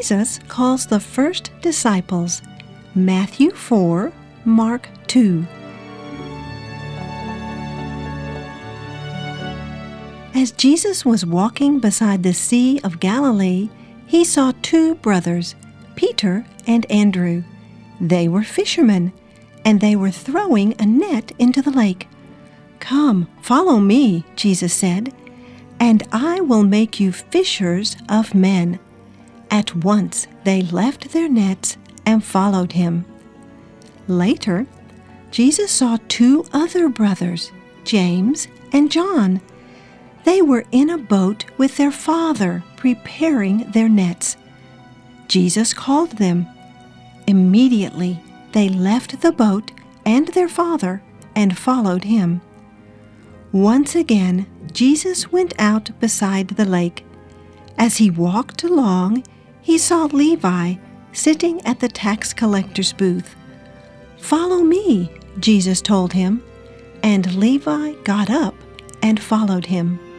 Jesus calls the first disciples, Matthew 4, Mark 2. As Jesus was walking beside the Sea of Galilee, he saw two brothers, Peter and Andrew. They were fishermen, and they were throwing a net into the lake. "Come, follow me," Jesus said, "and I will make you fishers of men." At once they left their nets and followed him. Later, Jesus saw two other brothers, James and John. They were in a boat with their father, preparing their nets. Jesus called them. Immediately, they left the boat and their father and followed him. Once again, Jesus went out beside the lake. As he walked along, he saw Levi sitting at the tax collector's booth. "Follow me," Jesus told him, and Levi got up and followed him.